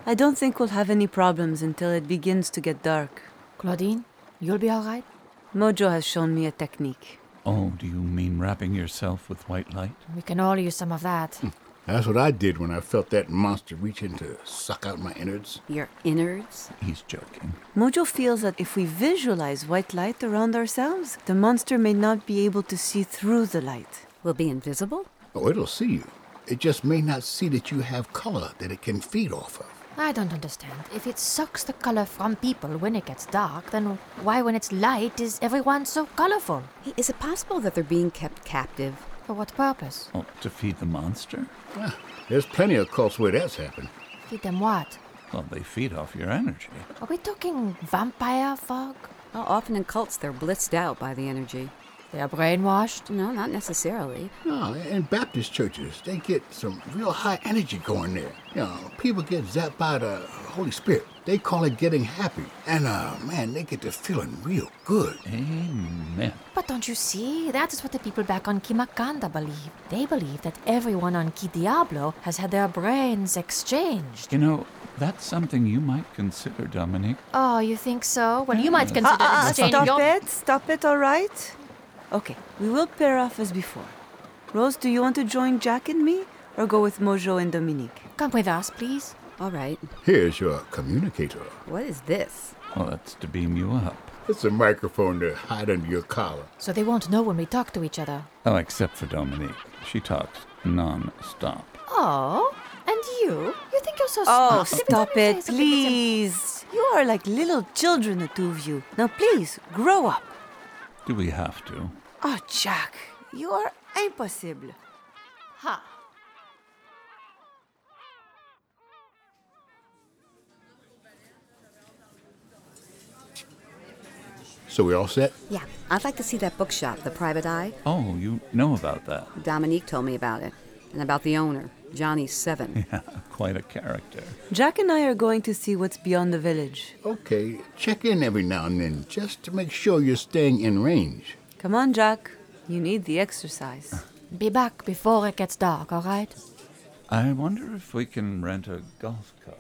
I don't think we'll have any problems until it begins to get dark. Claudine, you'll be all right? Mojo has shown me a technique. Oh, do you mean wrapping yourself with white light? We can all use some of that. That's what I did when I felt that monster reach in to suck out my innards. Your innards? He's joking. Mojo feels that if we visualize white light around ourselves, the monster may not be able to see through the light. Will be invisible? Oh, it'll see you. It just may not see that you have color that it can feed off of. I don't understand. If it sucks the color from people when it gets dark, then why when it's light is everyone so colorful? Hey, is it possible that they're being kept captive? For what purpose? Oh, to feed the monster? There's plenty of cults where that's happened. Feed them what? Well, they feed off your energy. Are we talking vampire fog? Well, often in cults, they're blitzed out by the energy. They are brainwashed? No, not necessarily. No, in Baptist churches, they get some real high energy going there. You know, people get zapped by the Holy Spirit. They call it getting happy. And, man, they get to feeling real good. Amen. But don't you see? That is what the people back on Kimakanda believe. They believe that everyone on Ki Diablo has had their brains exchanged. You know, that's something you might consider, Dominique. Oh, you think so? Well, you might consider exchanging Stop it, all right? Okay, we will pair off as before. Rose, do you want to join Jack and me, or go with Mojo and Dominique? Come with us, please. All right. Here's your communicator. What is this? Well, that's to beam you up. It's a microphone to hide under your collar. So they won't know when we talk to each other. Oh, except for Dominique. She talks non-stop. Oh, and you? You think you're so Oh, smart? stop it, please. You are like little children, the two of you. Now, please, grow up. Do we have to? Oh, Jack, you are impossible. Ha. So we all set? Yeah, I'd like to see that bookshop, The Private Eye. Oh, you know about that. Dominique told me about it. And about the owner, Johnny Seven. Yeah, quite a character. Jack and I are going to see what's beyond the village. Okay, check in every now and then just to make sure you're staying in range. Come on, Jack. You need the exercise. Be back before it gets dark, all right? I wonder if we can rent a golf cart.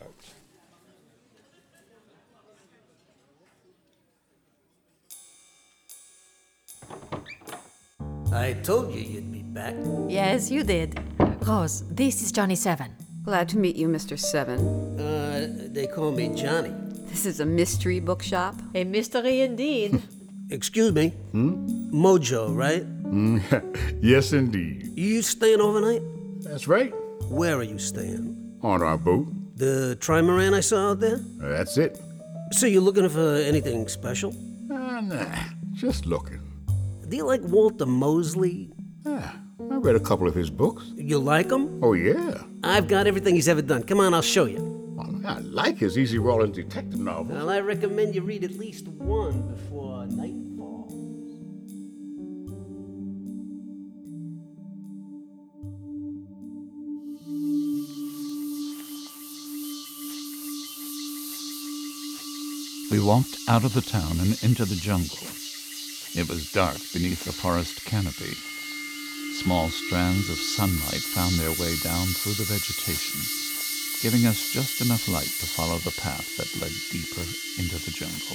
I told you you'd be back. Yes, you did. Rose, this is Johnny Seven. Glad to meet you, Mr. Seven. They call me Johnny. This is a mystery bookshop. A mystery indeed. Excuse me? Mojo, right? Yes, indeed. You staying overnight? That's right. Where are you staying? On our boat. The trimaran I saw out there? That's it. So you're looking for anything special? Nah, just looking. Do you like Walter Mosley? I read a couple of his books. You like him? Oh, yeah. I've got everything he's ever done. Come on, I'll show you. Well, I like his easy rolling detective novels. Well, I recommend you read at least one before night falls. We walked out of the town and into the jungle. It was dark beneath the forest canopy. Small strands of sunlight found their way down through the vegetation, giving us just enough light to follow the path that led deeper into the jungle.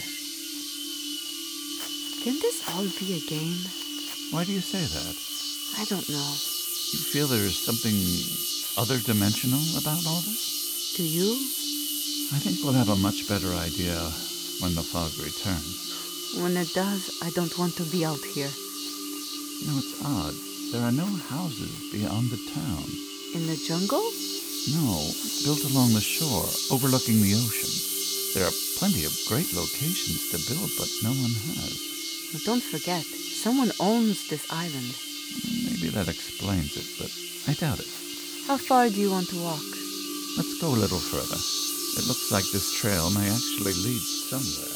Can this all be a game? Why do you say that? I don't know. You feel there is something other dimensional about all this? Do you? I think we'll have a much better idea when the fog returns. When it does, I don't want to be out here. You know, it's odd. There are no houses beyond the town. In the jungle? No, built along the shore, overlooking the ocean. There are plenty of great locations to build, but no one has. Well, don't forget, someone owns this island. Maybe that explains it, but I doubt it. How far do you want to walk? Let's go a little further. It looks like this trail may actually lead somewhere.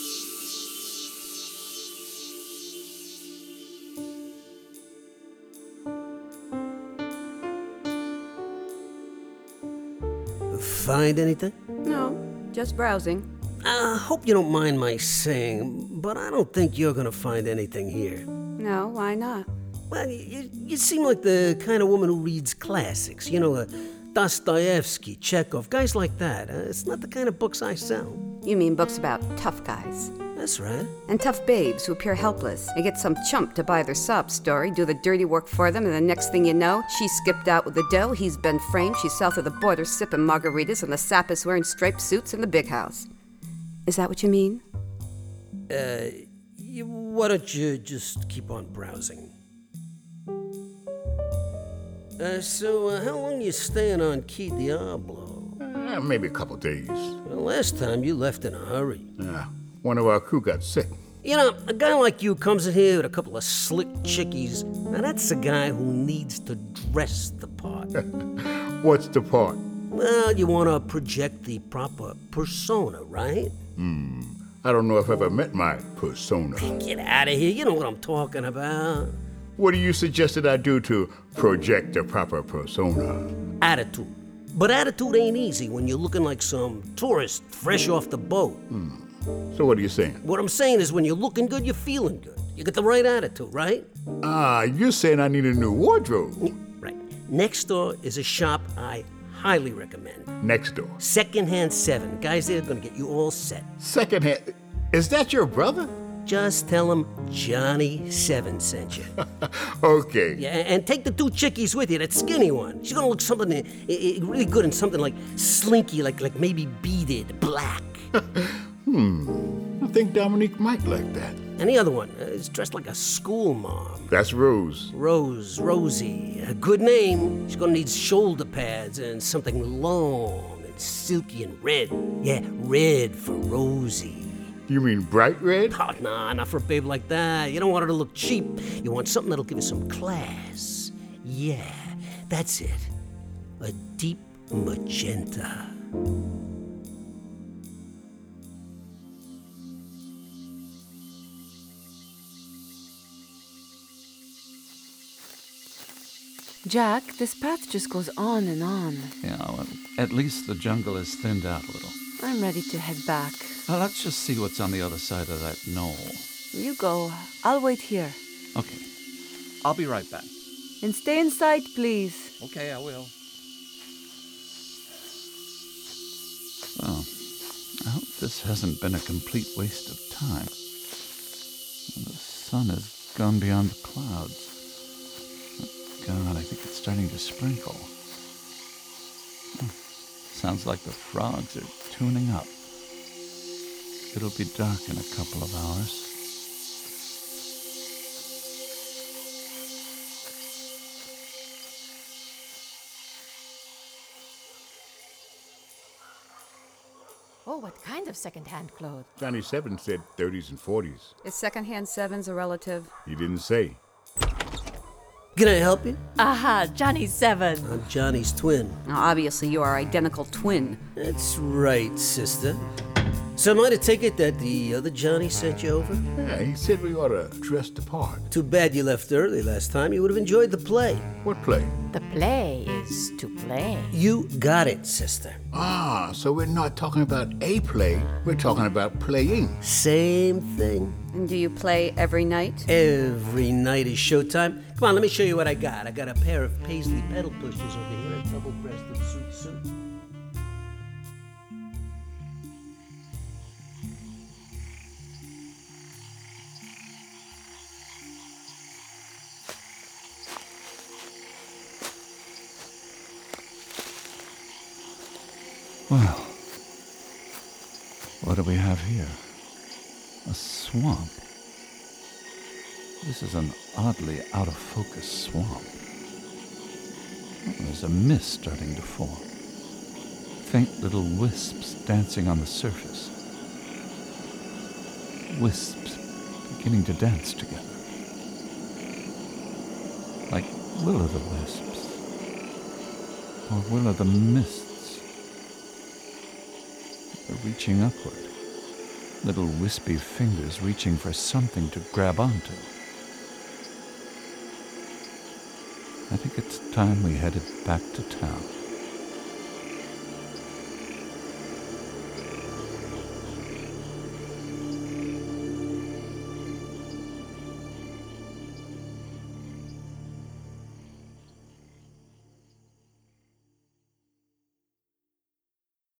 Find anything? No, just browsing. I hope you don't mind my saying, but I don't think you're gonna find anything here. No, why not? Well, you seem like the kind of woman who reads classics. You know, Dostoevsky, Chekhov, guys like that. It's not the kind of books I sell. You mean books about tough guys? That's right. And tough babes who appear helpless. They get some chump to buy their sob story, do the dirty work for them, and the next thing you know, she skipped out with the dough, he's been framed, she's south of the border sipping margaritas, and the sap is wearing striped suits in the big house. Is that what you mean? Why don't you just keep on browsing? So how long you staying on Key Diablo? Maybe a couple days. Well, last time you left in a hurry. One of our crew got sick. You know, a guy like you comes in here with a couple of slick chickies. Now that's a guy who needs to dress the part. What's the part? Well, you want to project the proper persona, right? I don't know if I've ever met my persona. Get out of here. You know what I'm talking about. What do you suggest that I do to project the proper persona? Attitude. But attitude ain't easy when you're looking like some tourist fresh off the boat. So what are you saying? What I'm saying is when you're looking good, you're feeling good. You get the right attitude, right? You're saying I need a new wardrobe. Right. Next door is a shop I highly recommend. Next door. Secondhand 7. Guys there are gonna get you all set. Secondhand. Is that your brother? Just tell him Johnny 7 sent you. Okay. Yeah, and take the 2 chickies with you, that skinny one. She's gonna look something really good in something like slinky, like maybe beaded, black. I think Dominique might like that. And the other one is dressed like a school mom. That's Rose. Rosie. A good name. She's gonna need shoulder pads and something long and silky and red. Yeah, red for Rosie. You mean bright red? Oh, nah, not for a babe like that. You don't want her to look cheap. You want something that'll give you some class. Yeah, that's it. A deep magenta. Jack, this path just goes on and on. Yeah, well, at least the jungle is thinned out a little. I'm ready to head back. Well, let's just see what's on the other side of that knoll. You go. I'll wait here. Okay. I'll be right back. And stay in sight, please. Okay, I will. Well, I hope this hasn't been a complete waste of time. The sun has gone beyond the clouds. God, I think it's starting to sprinkle. Sounds like the frogs are tuning up. It'll be dark in a couple of hours. Oh, what kind of second-hand clothes? Johnny 7 said 30s and 40s. Is secondhand 7s a relative? He didn't say. Can I help you? Aha, Johnny 7. I'm Johnny's twin. Now, obviously, you are identical twin. That's right, sister. So am I to take it that the other Johnny sent you over? Yeah, he said we ought to dress the part. Too bad you left early last time. You would have enjoyed the play. What play? The play is to play. You got it, sister. So we're not talking about a play, we're talking about playing. Same thing. And do you play every night? Every night is showtime. Come on, let me show you what I got. I got a pair of paisley pedal pushers over here, a double-breasted suit. Well, what do we have here? A swamp. This is an oddly out-of-focus swamp. There's a mist starting to form. Faint little wisps dancing on the surface. Wisps beginning to dance together. Like will-o'-the-wisps. Or will-o'-the-mists. They're reaching upward. Little wispy fingers reaching for something to grab onto. I think it's time we headed back to town.